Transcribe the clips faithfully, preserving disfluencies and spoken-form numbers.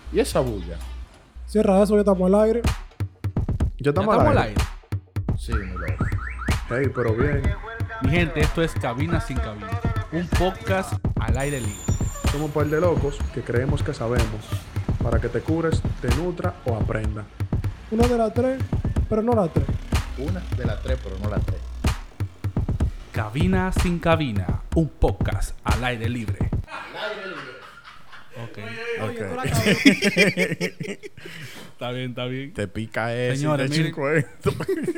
¿Y esa bulla? Cierra eso, ya estamos al aire. ¿Ya estamos, ¿Ya estamos al al aire? aire? Sí, mi loco. Hey, pero bien. Mi gente, esto es Cabina sin Cabina. Un podcast al aire libre. Somos un par de locos que creemos que sabemos. Para que te cures, te nutra o aprenda. Una de las tres, pero no las tres. Una de las tres, pero no las tres. Cabina sin Cabina. Un podcast al aire libre. Ok. Oye, Ok. con la cabeza. Está bien, está bien. Te pica ese. Señores, te miren. cuento.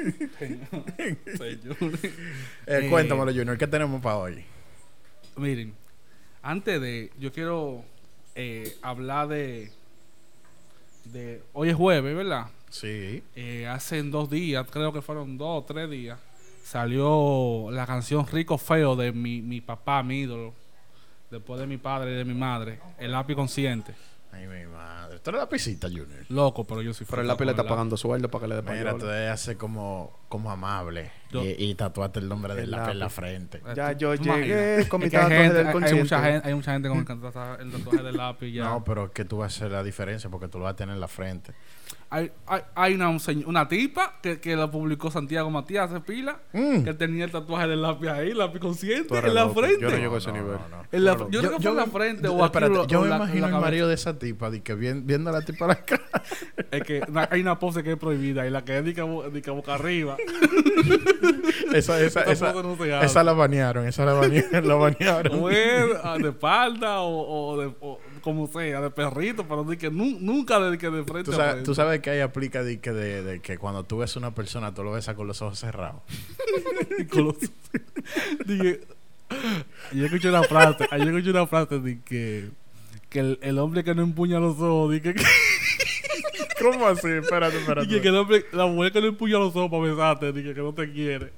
Señores. Eh, Eh, cuéntamelo, Junior. ¿Qué tenemos para hoy? Miren, antes de... Yo quiero eh, hablar de... de hoy es jueves, ¿verdad? Sí. Eh, hace dos días, creo que fueron dos o tres días, salió la canción Rico Feo de mi, mi papá, mi ídolo, después de mi padre y de mi madre, El Lápiz Consciente. Ay, mi madre. Tú eres la pisita, Junior. Loco, pero yo soy Pero el fresco lápiz le con está el pagando sueldo para que le dé Mira, tú payola. debes hacer como, como amable. Yo- Y, y tatuaste el nombre del El lápiz en la lápiz. frente. lápiz. Ya ¿Tú- yo tú llegué imaginas? con mi Es que hay tatuaje gente- del hay- hay consciente. mucha gente, hay mucha gente con el tatuaje, el tatuaje del lápiz ya. No, pero es que tú vas a hacer la diferencia porque tú lo vas a tener en la frente. Hay, hay, hay una, un señor- una tipa que, que la publicó Santiago Matías hace pila, Mm. que tenía el tatuaje del lápiz ahí, lápiz consciente, Tú eres en la loco. frente. Yo no llego a ese No, no, nivel. no, no. En la- Tú eres yo creo que fue en la frente yo- o aquí espérate, o- yo o me la- en imagino la el cabeza. marido de esa tipa, de que vi- viendo a la tipa a la cara. Es que na- hay una pose que es prohibida y la que es de que, bo- de que boca arriba. esa, esa, Esa esa, pose no se hace. esa la banearon, esa la banearon. la banearon. O es ah, de espalda o, o de o como sea, de perrito, pero de que nu- nunca de que de frente Tú a sabes, frente. tú sabes que ahí aplica de que, de, de que cuando tú ves a una persona, tú lo besas con los ojos cerrados. Y con los- Dije, yo escuché una frase, ayer escuché una frase de que, que el, el hombre que no empuña los ojos, dije que, ¿Cómo así? Espérate, espérate. dije que el hombre, la mujer que no empuña los ojos para besarte, dije que no te quiere.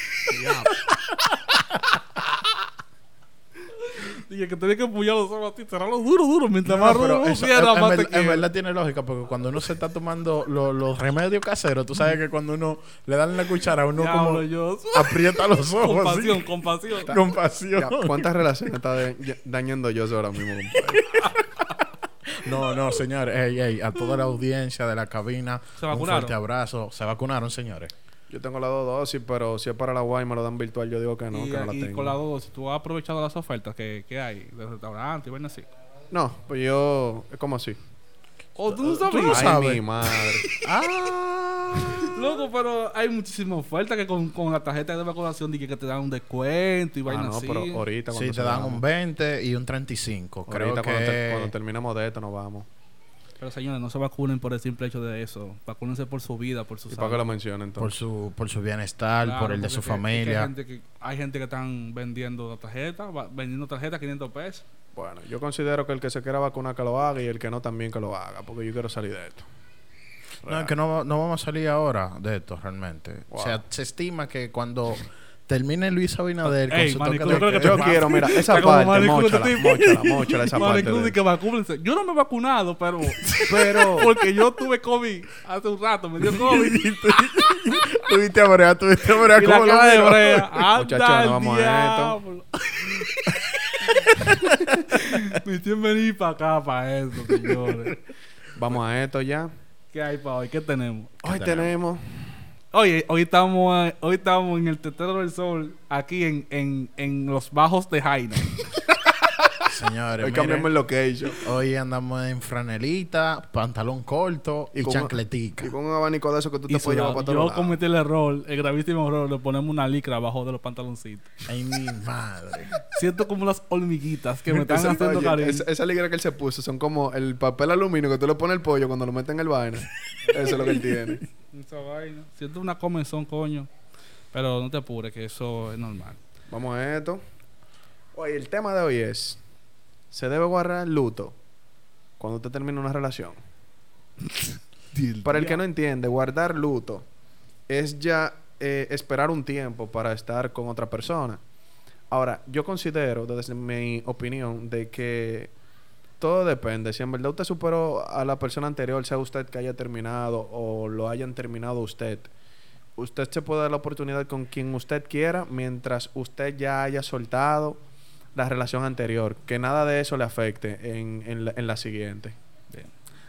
Dije que tienes que empuñar los ojos a ti, cerrarlos duro, duro, mientras No, más pero duro eso- cierra, en, más en te ver- en quiere. verdad tiene lógica, porque cuando uno se está tomando lo- los remedios caseros, tú sabes que cuando uno le dan la cuchara, uno Diablo, como yo. aprieta los ojos. Compasión, así. compasión. Con pasión. Ya, ¿cuántas relaciones está de- ya- dañando yo ahora mismo, compadre? No, no, señores. Ey, ey, a toda la audiencia de la cabina, ¿Se un vacunaron? fuerte abrazo. ¿Se vacunaron, señores? Yo tengo las dos dosis, pero si es para la guay me lo dan virtual, yo digo que no, y, que no la y tengo. con las dos, si tú has aprovechado las ofertas que, que hay de restaurantes y vainas así. No, pues yo... Es como así. O tú no Tú no sabías. Ay, sabes. mi madre. Ah. Loco, pero hay muchísimas ofertas que con, con la tarjeta de vacunación dije que te dan un descuento y Ah, vainas no, así. pero ahorita Sí, cuando te dan salgamos. un veinte y un treinta y cinco. Creo Ahorita que... cuando, te- cuando terminemos de esto nos vamos. Pero señores, no se vacunen por el simple hecho de eso. Vacúnense por su vida, por su Y para que lo mencionen por entonces. su, por su bienestar, Claro, por el de porque su es que- es que familia. hay, gente que, hay gente que están vendiendo la tarjeta, va- vendiendo tarjeta a quinientos pesos. Bueno, yo considero que el que se quiera vacunar que lo haga y el que no también que lo haga, porque yo quiero salir de esto. No, es que no, no vamos a salir ahora de esto realmente. Wow. O sea, se estima que cuando termine Luis Abinader con Ey, su Maricruz, toque de creo que queda- Yo te- quiero, mira, esa Está como parte, Maricruz, móchala, este tipo. móchala, móchala esa parte. Maricruz, de- y que vacúnense. Yo no me he vacunado, pero... Pero... porque yo tuve COVID hace un rato, me dio COVID. Tuviste a Brea, tuviste a Brea y la cómo lo cara de miró. brea. Anda Muchachos, al no vamos a esto. diablo. Me tienen venir para acá, para eso, señores. Vamos a esto ya. ¿Qué hay para hoy? ¿Qué tenemos? Hoy tenemos... Oye, hoy estamos, eh, hoy estamos en el Tetero del Sol, aquí en, en, en los bajos de Jaina. Señores, Hoy miren, cambiamos el location. hoy andamos en franelita, pantalón corto y, con- chancletica. Y con un abanico de eso que tú Y te puedes llevar sudado. para todos Yo lados. cometí el error, el gravísimo error, le ponemos una licra abajo de los pantaloncitos. Ay, mi madre. Siento como las hormiguitas que me están Esa- haciendo oye, cariño. esa, esa ligra que él se puso son como el papel aluminio que tú le pones el pollo cuando lo meten en el vaina. Eso es lo que él tiene. Esa vaina. Siento una comezón, coño. Pero no te apures, que eso es normal. Vamos a esto. Oye, el tema de hoy es... ¿Se debe guardar luto cuando usted termina una relación? Para el que no entiende, guardar luto es ya eh, esperar un tiempo para estar con otra persona. Ahora, yo considero, desde mi opinión, de que todo depende. Si en verdad usted superó a la persona anterior, sea usted que haya terminado o lo hayan terminado usted, usted se puede dar la oportunidad con quien usted quiera mientras usted ya haya soltado la relación anterior. Que nada de eso le afecte en, en, la, en la siguiente. Bien.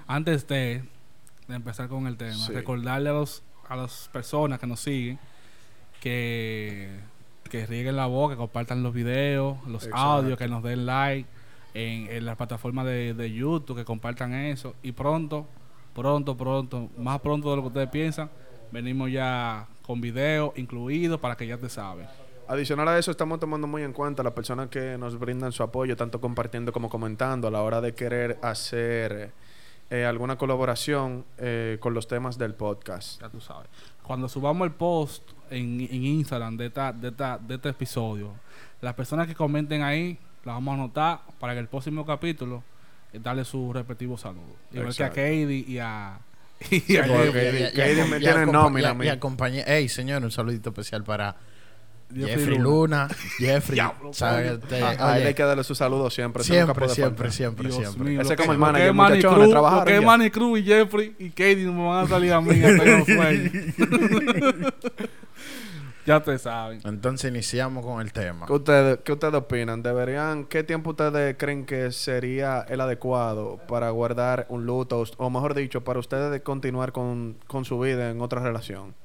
antes de, de empezar con el tema, Sí. recordarle a los a las personas que nos siguen que, que rieguen la voz, que compartan los videos, los Exacto. audios, que nos den like en, en la plataforma de, de YouTube, que compartan eso. Y pronto, pronto, pronto, más pronto de lo que ustedes piensan, venimos ya con videos incluidos para que ya te saben. Adicional a eso, estamos tomando muy en cuenta las personas que nos brindan su apoyo, tanto compartiendo como comentando, a la hora de querer hacer eh, alguna colaboración eh, con los temas del podcast. Ya tú sabes. Cuando subamos el post en, en Instagram de, esta, de, esta, de este episodio, las personas que comenten ahí, las vamos a anotar para que el próximo capítulo eh, darle su respectivo saludo. Igual que a Exacto. Katie y a... y a Porque Jeffrey. Katie- Katie me tiene nómina a mí. Y acompañé. Ey, señor, un saludito especial para Jeffrey Jeffrey Luna. Luna. Jeffrey. Diablo, ¿sabes? coño. Te- A, a él oye, hay que darle su saludo siempre. eso siempre, nunca puede siempre, faltar. siempre, Dios siempre. mío, Ese lo es como que- el lo manager, que es Manny muchachones, Cruz, trabajaron lo que es ya. Manny Cruz y Jeffrey y Katie no me van a salir a mí hasta en los sueños. Ya te saben. Entonces iniciamos con el tema. ¿Qué ustedes, ¿Qué ustedes opinan? ¿Deberían, qué tiempo ustedes creen que sería el adecuado para guardar un luto? O mejor dicho, para ustedes de continuar con, con su vida en otra relación.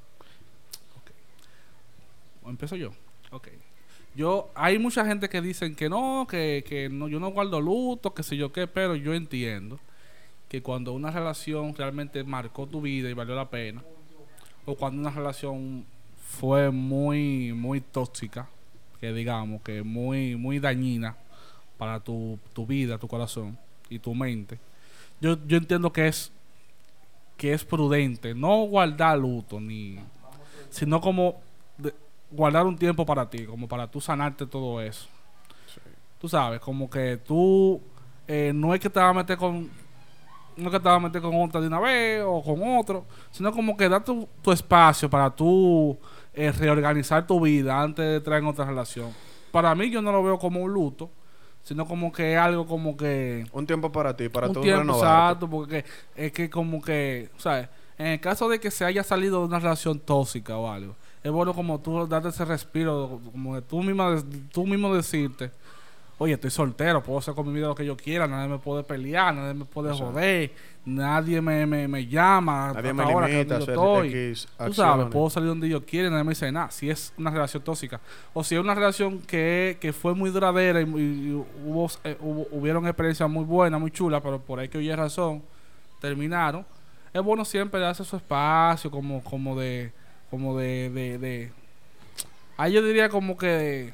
Empiezo yo. Ok. Yo, hay mucha gente que dicen que no, que, que no, yo no guardo luto, que sé yo qué, pero yo entiendo que cuando una relación realmente marcó tu vida y valió la pena, o cuando una relación fue muy, muy tóxica, que digamos, que muy, muy dañina para tu, tu vida, tu corazón y tu mente, yo, yo entiendo que es, que es prudente no guardar luto, ni, sino como de- guardar un tiempo para ti, como para tú sanarte todo eso. Tú sabes, como que tú eh, no es que te vas a meter con no es que te vas a meter con otra de una vez o con otro, sino como que da tu, tu espacio para tú eh, reorganizar tu vida antes de entrar en otra relación. Para mí yo no lo veo como un luto, sino como que es algo como que Un tiempo para ti, para un tú tiempo renovarte. exacto, porque es que como que, ¿sabes? En el caso de que se haya salido de una relación tóxica o algo, es bueno como tú darte ese respiro, como que tú misma, tú mismo decirte, oye, estoy soltero, puedo hacer con mi vida lo que yo quiera, nadie me puede pelear, nadie me puede Exacto. joder, nadie me, me, me llama, Nadie hasta me ahora que limita a yo hacer estoy. X Tú sabes, acciones. puedo salir donde yo quiera y nadie me dice nada. Si es una relación tóxica. O si es una relación que, que fue muy duradera y, y- y hubo, eh, hubo- hubieron experiencias muy buenas, muy chulas, pero por ahí que oye razón, terminaron. Es bueno siempre darse su espacio, como, como de, como de, de, de- ahí yo diría como que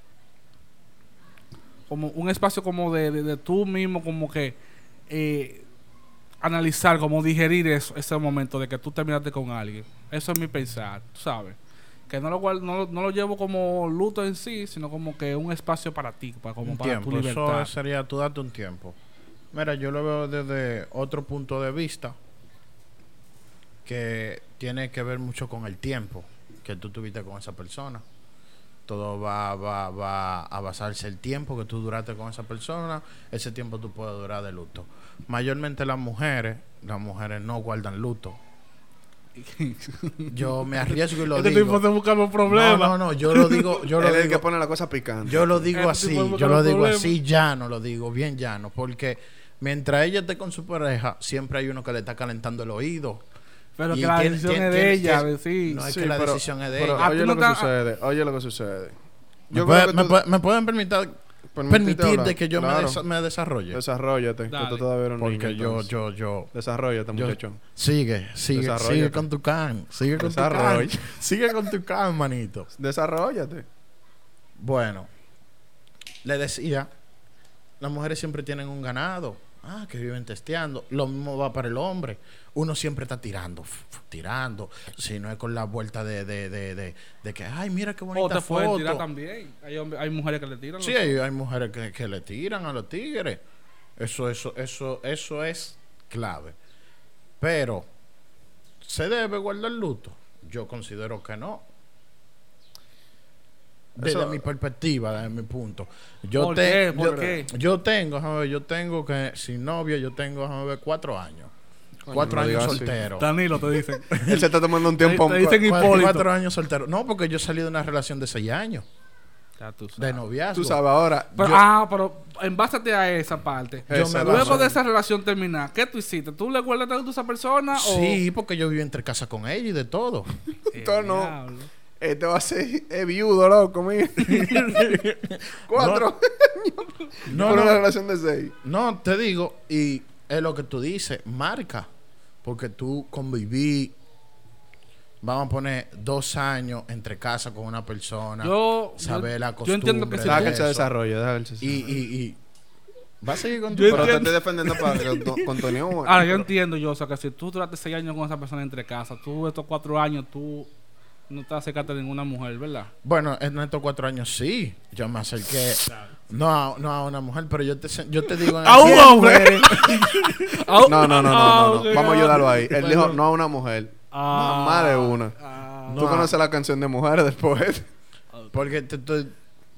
como un espacio como de, de, de tú mismo, como que eh, analizar, como digerir eso, ese momento de que tú terminaste con alguien. Eso es mi pensar, tú sabes. Que no lo, guard- no, lo- no lo llevo como luto en sí, sino como que un espacio para ti, para, como Un para tiempo. tu libertad. Eso sería tú date un tiempo. Mira, yo lo veo desde otro punto de vista que tiene que ver mucho con el tiempo que tú tuviste con esa persona. Todo va, va, va a basarse el tiempo que tú duraste con esa persona. Ese tiempo tú puedes durar de luto. Mayormente las mujeres, las mujeres no guardan luto. Yo me arriesgo y lo Este digo. tipo se busca los No, problemas. no, no, yo lo digo, yo Él lo es el que digo, pone la cosa picante. yo lo digo Este así, tipo de yo lo digo problemas. así llano, lo digo bien llano, porque mientras ella esté con su pareja, siempre hay uno que le está calentando el oído. Pero Y que la tiene- decisión tiene- es de tiene- ella, tiene- de sí. No es Sí, que la pero- decisión es de pero ella. Ah, oye tú lo no que estás- sucede. Oye lo que sucede. ¿Me, Yo puede- creo que me tú- puede- me pueden permitir, permitite permitir hablar. de que yo me, Claro. desa- me desarrolle? Desarrollate, que Dale. tú todavía eres un Porque niño, yo, entonces. yo, yo... Desarrollate, yo- muchacho. Sigue, sigue, Desarróllate. sigue con tu can, sigue con tu can, Desarrolla. sigue con tu can, manito. Desarrollate. Bueno, le decía, las mujeres siempre tienen un ganado. Ah, que viven testeando. Lo mismo va para el hombre. Uno siempre está tirando, f- f- tirando. Si no es con la vuelta de, de, de, de, de que, ay, mira qué O bonita te pueden foto. tirar también. Hay, hombre- hay mujeres que le tiran. Sí, los- hay, hay mujeres que, que le tiran a los tigres. Eso, eso, eso, eso es clave. Pero, ¿se debe guardar luto? Yo considero que no. Desde Eso- mi perspectiva, desde mi punto. Yo ¿Por te- qué? ¿Por yo, qué? yo tengo, déjame ver, yo tengo que, sin novia, yo tengo, déjame ver, cuatro años. Coño, cuatro no años digas así. soltero. Danilo te dicen. Él se está tomando un tiempo. Te- te dicen Cu- Hipólito. Cuatro años soltero. No, porque yo salí de una relación de seis años. Ya tú sabes. de noviazgo. Tú sabes, ahora... Pero, yo- ah, pero en base a esa parte. Yo me Exacto. Luego baso- de esa relación terminar, ¿qué tú hiciste? ¿Tú le guardaste a esa persona o...? Sí, porque yo viví entre casa con ella y de todo. Eh, Todo no. diablo. Este va a ser es viudo, loco, mira. Cuatro No, por no. una relación de seis. No, te digo, y es lo que tú dices, marca. Porque tú conviví, vamos a poner dos años entre casa con una persona. Yo, saber yo- la yo entiendo que costumbre si Deja tú- que él se eso. desarrolle, deja que él se Y, desarrolle. y, y va a seguir con tu Yo Pero te entiendo- estoy defendiendo para que tu contenido bueno. Ahora, yo entiendo, yo, o sea, que si tú duraste seis años con esa persona entre casas, tú estos cuatro años, tú no te acercaste a ninguna mujer, ¿verdad? Bueno, en estos cuatro años sí. Yo me acerqué. No a, no a una mujer, pero yo te, se- yo te digo... en ¡A un el- hombre! No, no, no, no, no, Ah, no. ok, Vamos a ayudarlo ahí. Él perdón. dijo no a una mujer. Ah, Más de una. ah, Tú No. conoces la canción de Mujeres del poeta. Porque te estoy...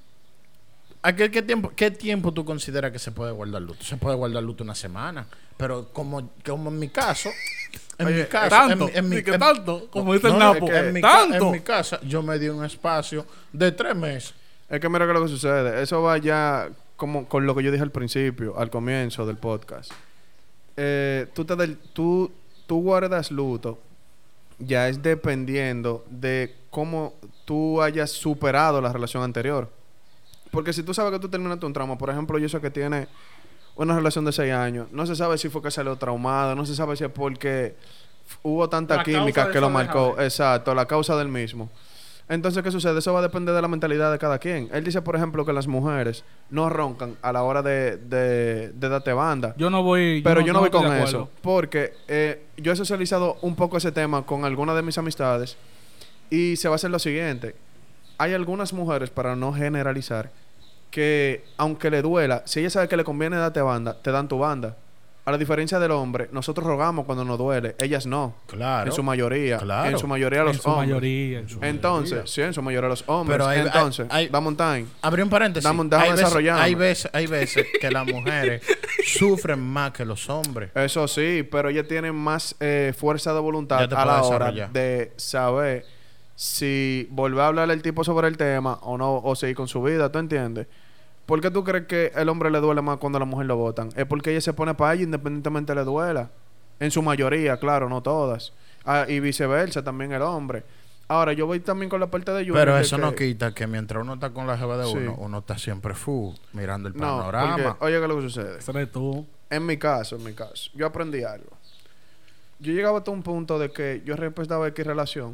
¿A qué, qué tiempo, ¿Qué tiempo tú consideras que se puede guardar luto? Se puede guardar luto una semana. Pero como, como en mi caso... En Oye, mi caso... ¿Tanto? En, mi- en mi, ¿Y qué en- tanto? Como dice no, el no, Napo. es que en, mi, ca- ¿Tanto? en mi casa yo me di un espacio de tres meses. Es que mira que lo que sucede. Eso va ya como con lo que yo dije al principio, al comienzo del podcast. Eh, tú, te del- tú, tú guardas luto ya es dependiendo de cómo tú hayas superado la relación anterior. Porque si tú sabes que tú terminaste un trauma, por ejemplo, yo sé que tiene una relación de seis años, no se sabe si fue que salió traumado, no se sabe si es porque f- hubo tanta La causa química de que lo esa marcó. dejadera. Exacto, la causa del mismo. Entonces, ¿qué sucede? Eso va a depender de la mentalidad de cada quien. Él dice, por ejemplo, que las mujeres no roncan a la hora de, de, de darte banda. Yo no voy... Pero yo no, voy estoy con de acuerdo. eso. Porque eh, yo he socializado un poco ese tema con algunas de mis amistades. Y se va a hacer lo siguiente. Hay algunas mujeres, para no generalizar, que aunque le duela, si ella sabe que le conviene darte banda, te dan tu banda. A la diferencia del hombre, nosotros rogamos cuando nos duele. Ellas no. Claro. En su mayoría. Claro. En su mayoría los En su hombres. mayoría. en su Entonces, mayoría. sí, en su mayoría los hombres. Pero hay- Entonces, hay- hay- dame un time. Abrí un paréntesis. Dame un- déjame hay, veces, desarrollarme. hay, veces, hay veces que las mujeres sufren más que los hombres. Eso sí, pero ellas tienen más eh, fuerza de Ya voluntad te a la puedes hora desarrollar. de saber si volver a hablarle al tipo sobre el tema o no, o seguir con su vida, ¿tú entiendes? ¿Por qué tú crees que el hombre le duele más cuando la mujer lo botan? Es porque ella se pone para ella independientemente le duela. En su mayoría, claro, no todas. Ah, y viceversa, también el hombre. Ahora, yo voy también con la parte de Junior. Pero de eso que- no quita que mientras uno está con la jeva de Sí. uno, uno está siempre full, mirando el No, panorama. porque, oye, ¿qué es lo que sucede? Ese eres tú. En mi caso, en mi caso, yo aprendí algo. Yo llegaba hasta un punto de que yo respetaba X relación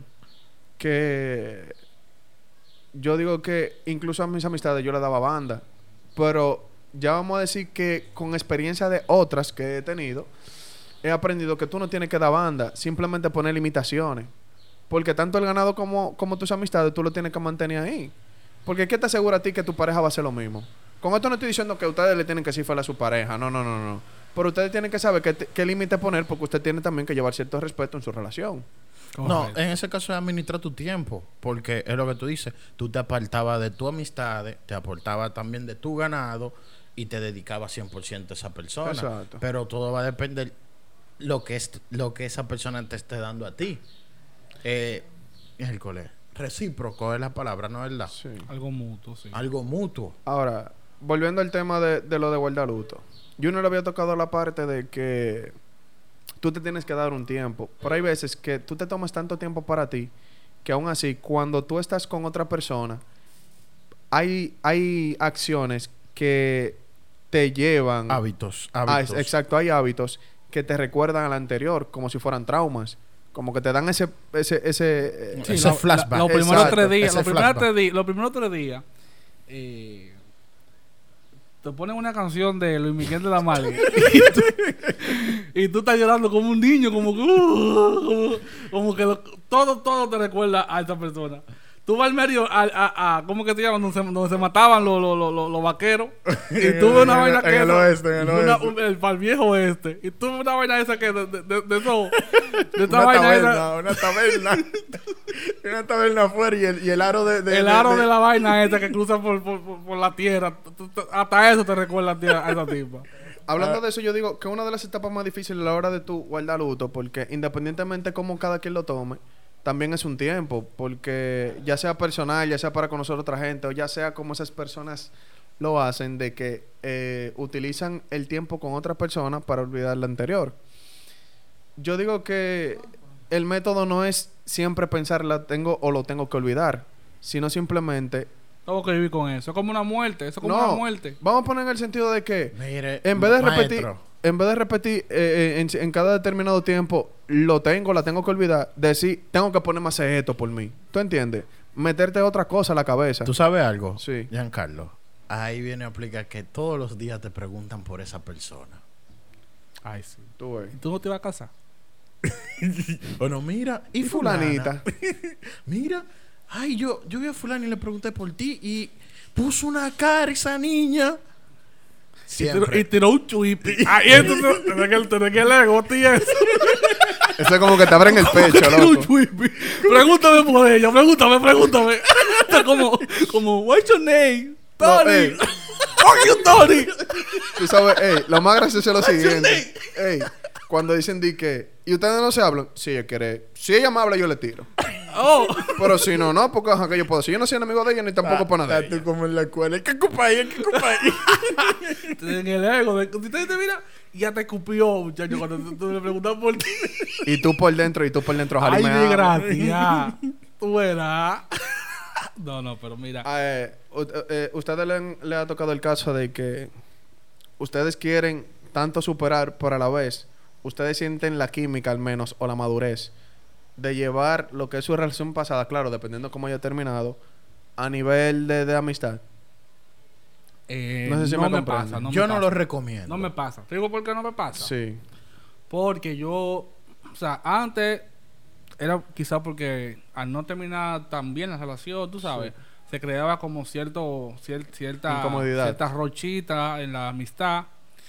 que yo digo que incluso a mis amistades yo le daba banda, pero ya vamos a decir que con experiencia de otras que he tenido, he aprendido que tú no tienes que dar banda, simplemente poner limitaciones. Porque tanto el ganado como, como tus amistades tú lo tienes que mantener ahí. Porque ¿qué te asegura a ti que tu pareja va a hacer lo mismo? Con esto no estoy diciendo que ustedes le tienen que decir fiel a su pareja. No, no, no, no. Pero ustedes tienen que saber qué, te- qué límite poner porque usted tiene también que llevar cierto respeto en su relación. No, Correcto. en ese caso es administrar tu tiempo, porque es lo que tú dices, tú te apartabas de tu amistades, te aportabas también de tu ganado y te dedicabas cien por ciento a esa persona. Exacto. Pero todo va a depender lo que es lo que esa persona te esté dando a ti. Eh, es el cole. Recíproco es la palabra, ¿no es verdad? Sí. Algo mutuo, sí. Algo mutuo. Ahora, volviendo al tema de, de lo de guardar luto. Yo no le había tocado la parte de que tú te tienes que dar un tiempo. Pero hay veces que tú te tomas tanto tiempo para ti que aún así, cuando tú estás con otra persona, hay, hay acciones que te llevan... Hábitos, Ah, hábitos. es- exacto, hay hábitos que te recuerdan al anterior, como si fueran traumas. Como que te dan ese... ese, ese eh, Sí, Ese lo- flashback. la- Los primeros Exacto, tres días, ese los primeros flashback. tres días, los primeros tres días, eh, te ponen una canción de Luis Miguel de la Marga y, tú, y tú estás llorando como un niño, como que, uh, como, como que lo- todo, todo te recuerda a esa persona. Tú vas al medio, a, a, a ¿cómo que se llama? Donde se, donde se mataban los, los, los, los, los vaqueros. Y tú ves una En vaina el- que en el esa- oeste, en el una- oeste. un- el pal viejo oeste. Y tú ves una vaina esa que de, de, de, de eso, de esta Una vaina esa- taberna, una taberna. Una taberna afuera y el, y el aro de... de- el de- aro de- de la vaina esa que cruza por, por, por, por la tierra. Tú- tú- Hasta eso te recuerda a, ti, a esa tipa. Hablando Ah. de eso, yo digo que una de las etapas más difíciles a la hora de tu guardar luto, porque independientemente cómo cada quien lo tome, también es un tiempo, porque ya sea personal, ya sea para conocer a otra gente, o ya sea como esas personas lo hacen, de que eh, utilizan el tiempo con otra persona para olvidar la anterior. Yo digo que el método no es siempre pensar la tengo o lo tengo que olvidar, sino simplemente... Tengo que vivir con eso. Es como una muerte. Eso es como No, una muerte. vamos a poner en el sentido de que Mire, en vez de repetir, maestro, en vez de repetir eh, en, en cada determinado tiempo, lo tengo, la tengo que olvidar, decir, tengo que ponerme a hacer esto por mí. ¿Tú entiendes? Meterte otra cosa a la cabeza. ¿tú sabes algo? Sí. Giancarlo, ahí viene a aplicar que todos los días te preguntan por esa persona. Ay, sí. Tú ves. ¿Y tú no te vas a casar? Bueno, mira, y, Y fulanita. fulanita. Mira, ay, yo, yo vi a fulano y le pregunté por ti y puso una cara esa niña. Y tiró, Siempre. y tiró un chuipi. Ahí entonces tenés que, tenés que el ego, tío. Eso. Eso es como que te abren el pecho, Tiró un loco. chuipi. Pregúntame por ella. Pregúntame, pregúntame. Esto es como, como, what's your name? No, Tony. ey. Fuck you, Tony. Tú sabes, ey, lo más gracioso es lo siguiente. Ey, cuando dicen di que, ¿y ustedes no se hablan? Sí, ella quiere. Si ella me habla, yo le tiro. Oh. Pero si no, no, porque ajá, que yo puedo. Si yo no soy enemigo de ella, ni tampoco para nada. de Tú ella. como en la escuela. ¿Qué culpa hay? ¿Qué culpa hay? En el ego. De, usted te mira y ya te escupió, muchacho, cuando tú, tú le preguntas por ti. Y tú por dentro, y tú por dentro, Ay, Jali, me mi ama. gracia. Tú verás. No, no, pero mira. Ah, eh, u- eh, ustedes le, han- le ha tocado el caso de que ustedes quieren tanto superar, pero a la vez ustedes sienten la química al menos o la madurez de llevar lo que es su relación pasada, claro, dependiendo cómo haya terminado, a nivel de, de amistad. Eh, No sé si me comprende. pasa. No Yo me no pasa. lo recomiendo. No me pasa. ¿Te digo por qué no me pasa? Sí. Porque yo, o sea, antes era quizás porque al no terminar tan bien la relación, tú sabes, se creaba como cierto, cier- cierta, Incomodidad. cierta rochita en la amistad.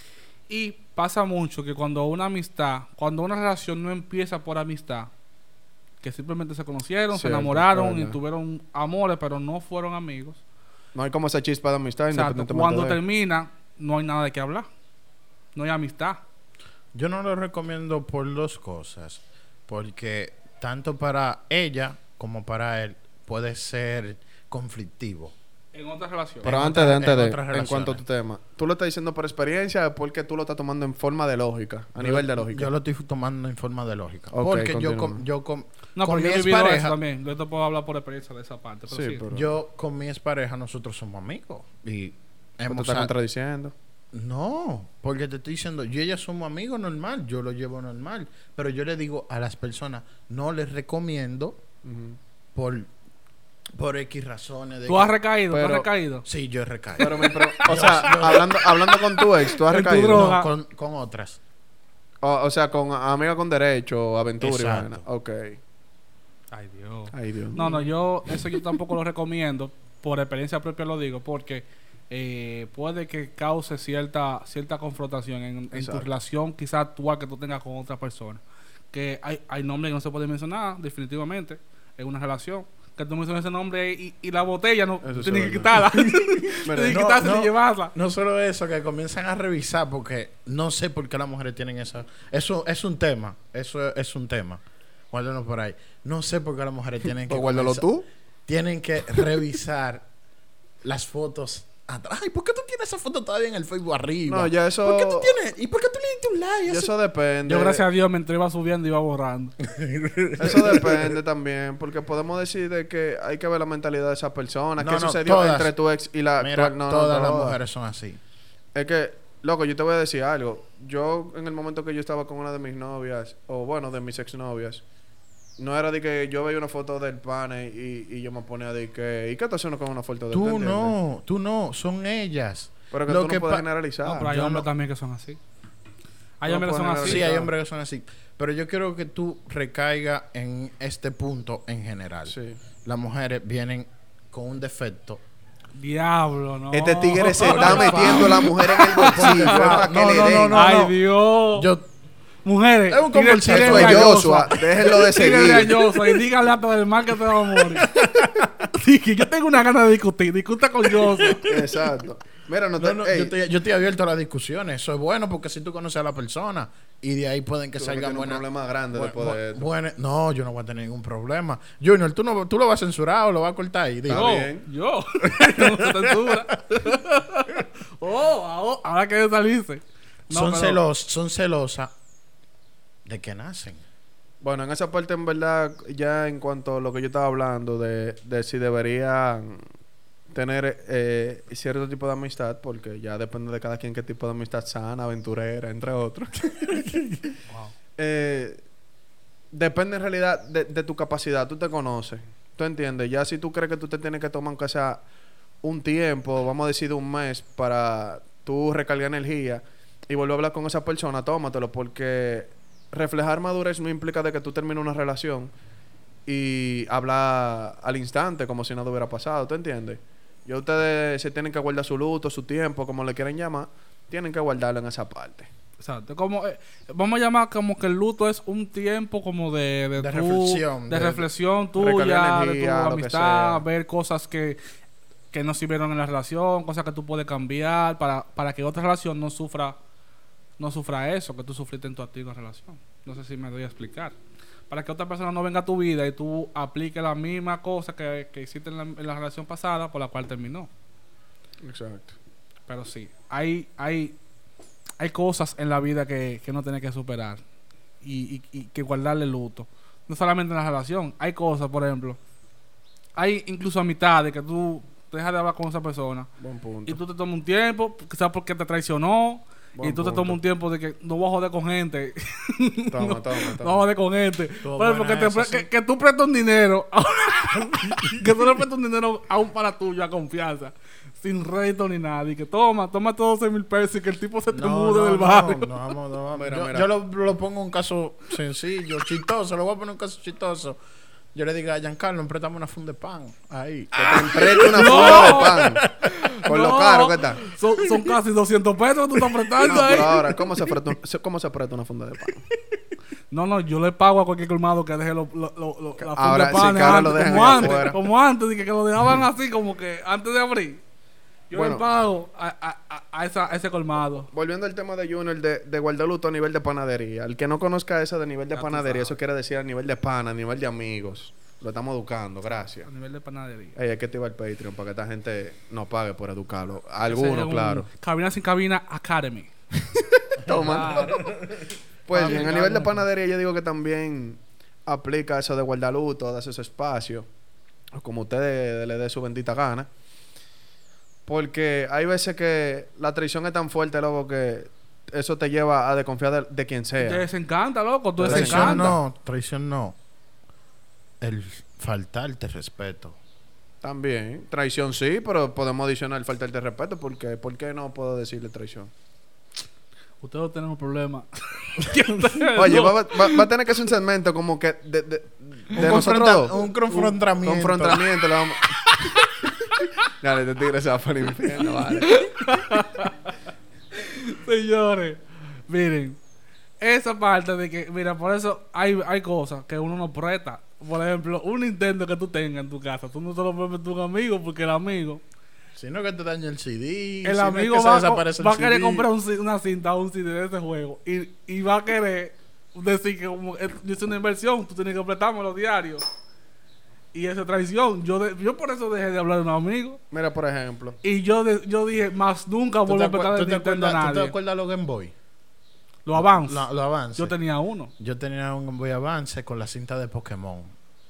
Y pasa mucho que cuando una amistad, cuando una relación no empieza por amistad, que simplemente se conocieron, se Cierto, enamoraron y verdad. tuvieron amores, pero no fueron amigos. No hay como esa chispa de amistad Exacto. independientemente Cuando de... termina, no hay nada de qué hablar. No hay amistad. Yo no lo recomiendo por dos cosas. Porque tanto para ella como para él puede ser conflictivo. En otras relaciones. Pero En antes otras- de, antes en de, otras en cuanto a tu relaciones. tema, ¿tú lo estás diciendo por experiencia o porque tú lo estás tomando en forma de lógica, a nivel de lógica? Yo lo estoy tomando en forma de lógica. Ok, porque yo continúa. con, yo con, No, con pero mi yo he vivido eso expareja, también. Yo te puedo hablar por experiencia de esa parte. Pero Sí, sí, pero- yo con mi expareja nosotros somos amigos. Y ¿Tú te hemos estás sa- contradiciendo? No, porque te estoy diciendo, yo y ella somos amigos normal, yo lo llevo normal. Pero yo le digo a las personas, no les recomiendo Ujú. por, por X razones. De ¿Tú que- has recaído? ¿Tú Pero- has recaído? Sí, yo he recaído. Pero mi pre- o sea, hablando, hablando con tu ex, ¿tú has En tu recaído? droga. No, con, con otras. O, o sea, con amiga con derecho, aventura y Exacto. vaina. Ok. Ay, Dios. Ay, Dios. No, no, yo eso yo tampoco lo recomiendo. Por experiencia propia lo digo, porque eh, puede que cause cierta cierta confrontación en, en tu Exacto. relación quizás actual que tú tengas con otra persona. Que hay, hay nombres que no se pueden mencionar, definitivamente, en una relación. Que tú mencionas ese nombre y, y la botella no Eso sí tienes es que verdad. quitarla. Mira, Tienes que no, quitarla no. y llevarla. No solo eso, que comienzan a revisar porque no sé por qué las mujeres tienen esa... Eso es un tema, eso es un tema. Guárdalo por ahí. No sé por qué las mujeres tienen que... Pues guárdalo comenzar- tú. Tienen que revisar las fotos atrás. Ay, ¿por qué tú tienes esa foto todavía en el Facebook arriba? No, ya eso... ¿Por qué tú tienes? ¿Y por qué tú le diste un like? Y Eso- eso depende. Yo, gracias a Dios, mientras iba subiendo, iba borrando. Eso depende también, porque podemos decir de que hay que ver la mentalidad de esa persona. No, ¿Qué no, sucedió todas. entre tu ex y la Mira, actual? No, no, todas las todas. mujeres son así. Es que, loco, yo te voy a decir algo. Yo, en el momento que yo estaba con una de mis novias, o bueno, de mis exnovias, no era de que yo veía una foto del pane y, y yo me ponía de que, ¿y qué estás haciendo con una foto de él? ¿Te Tú entiendes? no, tú no, son ellas. Pero que Lo tú que no puedes pa- generalizar. No, pero hay yo hombres no- también que son así. Hay No hombres que son pueden así. Sí, analizar. hay hombres que son así. Pero yo quiero que tú recaigas en este punto en general. Sí. Las mujeres vienen con un defecto. Diablo, no. Este tigre se Por está favor. metiendo a la mujer en el bolsillo. es para que No, le no, den. no, no. Ay, Dios. Yo, Mujeres, Es un tigre- conversatorio. tigre Eso es engañoso. Joshua. Déjenlo de Tigre seguir. engañoso. Y dígale hasta del mal que te va a morir. Sí, que yo tengo una gana de discutir. Discuta con Joshua. Exacto. Mira, no te... No, no, ey, yo, estoy, yo estoy abierto a las discusiones. Eso es bueno porque si tú conoces a la persona y de ahí pueden que tú no salgan tienes un buenas. problema grande bu- después bu- de esto. buena- no, yo no voy a tener ningún problema. Junior, tú, no, tú lo vas a censurar o lo vas a cortar ahí. Dime. Está Yo, bien. yo. No se censura. Oh, ahora, ahora que saliste. No, son, pero- celos, son celosas de que nacen. Bueno, en esa parte, en verdad, ya en cuanto a lo que yo estaba hablando de, de si deberían tener eh, cierto tipo de amistad, porque ya depende de cada quien qué tipo de amistad sana, aventurera, entre otros. Eh, depende en realidad de, de tu capacidad. Tú te conoces. ¿Tú entiendes? Ya si tú crees que tú te tienes que tomar aunque sea un tiempo, vamos a decir un mes, para tú recargar energía y volver a hablar con esa persona, tómatelo, porque reflejar madurez no implica de que tú termines una relación y hablar al instante como si nada hubiera pasado. ¿Tú entiendes? Y ustedes se tienen que guardar su luto, su tiempo, como le quieran llamar, tienen que guardarlo en esa parte. Exacto. Como, eh, vamos a llamar como que el luto es un tiempo como de... De, De tu- reflexión, De, de- reflexión recargar tuya, energía, de lo tu que amistad, sea. ver cosas que, que no sirvieron en la relación, cosas que tú puedes cambiar para, para que otra relación no sufra no sufra eso que tú sufriste en tu antigua relación. No sé si me doy a explicar. Para que otra persona no venga a tu vida y tú apliques la misma cosa que, que hiciste en la, en la relación pasada por la cual terminó. Exacto. Pero sí, hay, hay, hay cosas en la vida que, que no tienes que superar y, y, y que guardarle luto. No solamente en la relación, hay cosas, por ejemplo, hay incluso amistades que tú dejas de hablar con esa persona Buen punto. y tú te tomas un tiempo, quizás porque te traicionó, Buen y tú te punto. tomas un tiempo de que no voy a joder con gente. Toma, no, toma, no voy a toma. joder con gente. Estuvo Por ejemplo, que, buena te esa, pre- sí. que, que tú prestas un dinero, que tú le prestas un dinero a un para tuyo a confianza, sin reto ni nada, y que toma, toma todos doce mil pesos y que el tipo se te mude del barrio. No, vamos, no, vamos. Mira, yo mira. yo lo, lo pongo un caso sencillo, chistoso. Lo voy a poner un caso chistoso. Yo le digo a Giancarlo, préstame una funda de pan. Ahí. Que te empreste una No. funda de pan. Con lo No, caro que está. Son, son casi doscientos pesos que tú estás prestando No, ahí. pero ahora, ¿cómo se freta un- se- cómo se presta una funda de pan? No, no, yo le pago a cualquier colmado que deje lo, lo, lo, lo- la funda Ahora de sí, panes que ahora antes, lo dejan como ahí antes, afuera. como antes, de que, que lo dejaban así, como que antes de abrir. Yo Bueno. le pago a, a, a- a esa, a ese colmado. Volviendo al tema de Junior de, de guardar luto a nivel de panadería. El que no conozca eso de nivel de Ya tú panadería, sabes. eso quiere decir a nivel de pana, a nivel de amigos. Lo estamos educando, gracias. A nivel de panadería. Ey, hay que activar el Patreon para que esta gente no pague por educarlo. Ese es Algunos, un claro. Cabina sin cabina Academy. Toma. Pues Ah, bien, me a nivel de cago en- panadería yo digo que también aplica eso de guardar luto, darse su espacio, o como ustedes le dé su bendita gana. Porque hay veces que la traición es tan fuerte, loco, que eso te lleva a desconfiar de, de quien Te sea. desencanta, loco. Tú Traición Traición desencanta. no, traición no. El faltarte respeto. También. Traición sí, pero podemos adicionar falta de respeto. Porque, ¿por qué no puedo decirle traición? Ustedes no tienen un problema. Oye, No. va, va- va a tener que ser un segmento como que de, de, Un de nosotros confronta- dos. un confrontamiento. Confrontamiento. le vamos- Dale, te tigre se va para el infierno, vale. Señores, miren, esa parte de que, mira, por eso hay, hay cosas que uno no presta. Por ejemplo, un Nintendo que tú tengas en tu casa, tú no se lo puedes meter a un amigo porque el amigo, Si no que te dañe el C D. el si no es amigo que se va, desaparece va a el querer C D. comprar un ci- una cinta o un C D de ese juego y, y va a querer decir que como eh, yo hice una inversión, tú tienes que prestarme los diarios. Y esa traición, yo de- yo por eso dejé de hablar de un amigo. Mira, por ejemplo. Y yo de- yo dije, más nunca ¿Tú vuelvo te, a prestar acuer- el tú te Nintendo a acuerdas, ¿tú te nadie. acuerdas los Game Boy? Lo avance. Lo, lo avance. Yo tenía uno. Yo tenía un Game Boy Advance con la cinta de Pokémon.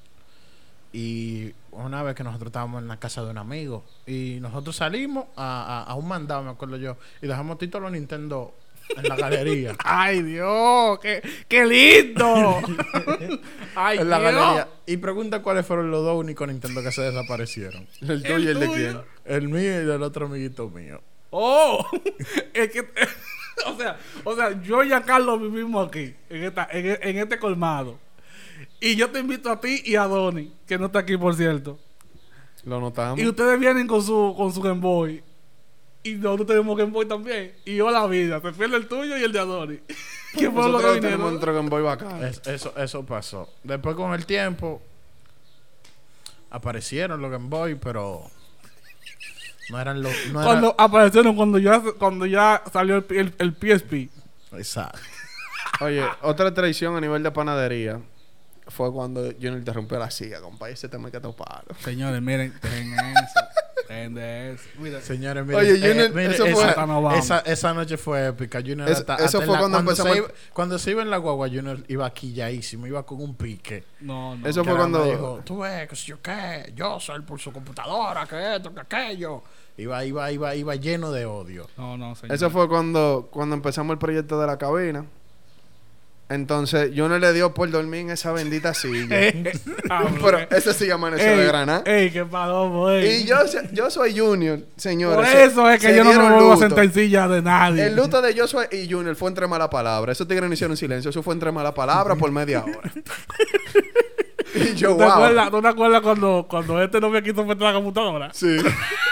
Y una vez que nosotros estábamos en la casa de un amigo y nosotros salimos a, a, a un mandado, me acuerdo yo, y dejamos todos los Nintendo en la galería. ¡Ay, Dios! ¡Qué, qué lindo! ¡Ay, en la Dios! galería. Y pregunta cuáles fueron los dos únicos Nintendo que se desaparecieron. El tuyo y el de tuyo. quién. El mío y el otro amiguito mío. ¡Oh! Es que... o sea, o sea, yo y a Carlos vivimos aquí, en, esta, en, e- en este colmado. Y yo te invito a ti y a Donny, que no está aquí, por cierto. Lo notamos. Y ustedes vienen con su, con su Game Boy. Y nosotros tenemos Game Boy también. Y yo la vida. Se pierde el tuyo y el de Adoni. ¿Qué fue lo que Nosotros vinieron? tenemos un Dragon Boy bacán. Es- eso, eso pasó. Después con el tiempo aparecieron los Game Boy, pero No eran los... No Cuando aparecieron, cuando ya, cuando ya salió el, el, el P S P. era... Exacto. Oye, otra tradición a nivel de panadería fue cuando Junior te rompió la silla, compa. Ese tema que te palo. Señores, miren, dejen eso. Dejen de eso. Mira, Señores, miren, Oye, eh, Junior, miren, eso esa, fue- Hasta no vamos. esa, esa noche fue épica. Junior Es- hasta- eso hasta en fue la- cuando cuando empezamos se el- iba, cuando se iba en la guagua, Junior iba quilladísimo, iba con un pique. no, no. Eso Que fue la cuando- mamá dijo, tú ves, que si yo qué, yo soy por su computadora, que esto, que aquello. Iba, iba, iba, iba lleno de odio. No, no, señor. Eso fue cuando, cuando empezamos el proyecto de la cabina. Entonces, Junior le dio por dormir en esa bendita silla. Pero ese sí amaneció de granada. Ey, qué palomo, ey. Y yo, yo soy Junior, señores. Por Se- eso es que se yo no me dieron vuelvo a luto. sentar en silla de nadie. El luto de Joshua y Junior fue entre mala palabra. Esos tigres no hicieron silencio. Eso fue entre mala palabra por media hora. Y yo, ¿Tú te, wow. acuerdas, ¿Tú te acuerdas cuando, cuando este no me quiso meter la computadora? Sí.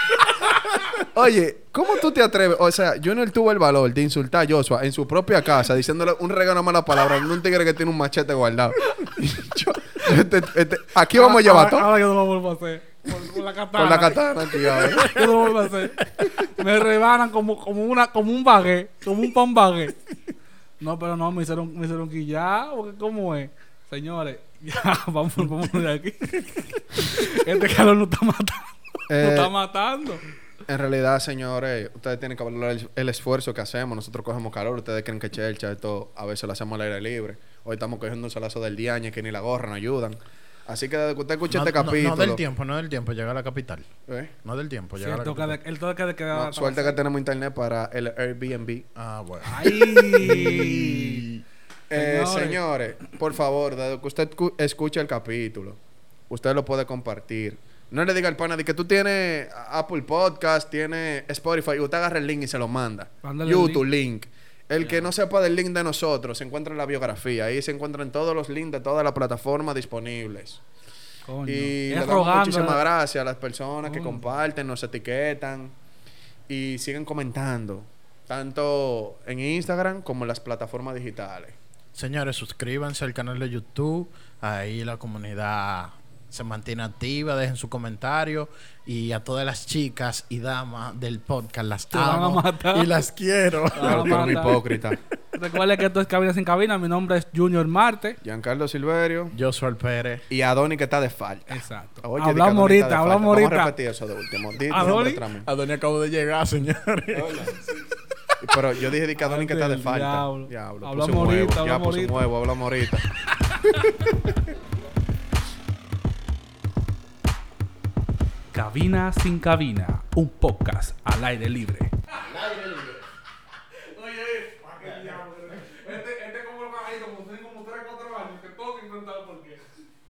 Oye, ¿cómo tú te atreves? O sea, Junior tuvo el valor de insultar a Joshua en su propia casa, diciéndole un regalo mala palabra, un tigre que tiene un machete guardado. Y yo, este- este- aquí vamos a llevar ahora, todo. ahora yo no lo vuelvo a hacer. Por, por la katana. Con la katana aquí ahora. Yo no lo vuelvo a hacer. Me rebanan como, como, una, como un baguette, como un pan baguette. No, pero no, me hicieron, me hicieron quillar, porque ¿cómo es? Señores, ya, vamos, vamos de aquí. Este calor nos está matando. Eh, nos está matando. En realidad, señores, ustedes tienen que valorar el, el esfuerzo que hacemos. Nosotros cogemos calor. Ustedes creen que chelcha, esto a veces lo hacemos al aire libre. Hoy estamos cogiendo un solazo del diañe que ni la gorra nos ayudan. Así que desde que usted escuche No, este no- capítulo... no del tiempo, no del tiempo, llegar a la capital. ¿eh? No del tiempo, Sí, llegar el a la toque capital. de, el toque de queda. No, suerte que tenemos internet para el Airbnb. Ah, bueno. Ay. Eh, Señores. señores, por favor, desde que usted cu- escuche el capítulo, usted lo puede compartir. No le diga al pana de que tú tienes Apple Podcast, tienes Spotify, y usted agarra el link y se lo manda. Mándale el YouTube link. El que no sepa del link de nosotros, se encuentra en la biografía. Ahí se encuentran todos los links de todas las plataformas disponibles. Coño. Y Es le damos rogando, muchísimas eh. gracias a las personas que Coño. comparten, nos etiquetan y siguen comentando. Tanto en Instagram como en las plataformas digitales. Señores, suscríbanse al canal de YouTube. Ahí la comunidad se mantiene activa. Dejen su comentario. Y a todas las chicas y damas del podcast las Te van a amo matar. y las quiero. Ah, Claro, tú eres un mata. hipócrita. Recuerden que esto es Cabina Sin Cabina. Mi nombre es Junior Marte. Giancarlo Silverio Yo soy el Pérez. y Adoni que está de falta. Exacto. Oye, di que Hablamos Adoni está ahorita, de hablamos falta. Vamos a ahorita. repetir eso de último. Di- di Adoni. nombre otra vez. Adoni acabo de llegar, señores. Pero yo dije di que Adoni que está de Del falta. diablo. Diablo. Hablamos puse un huevo. ahorita, Ya hablamos puse un ahorita. huevo, hablamos ahorita. Cabina Sin Cabina. Un podcast al aire libre. Al aire libre.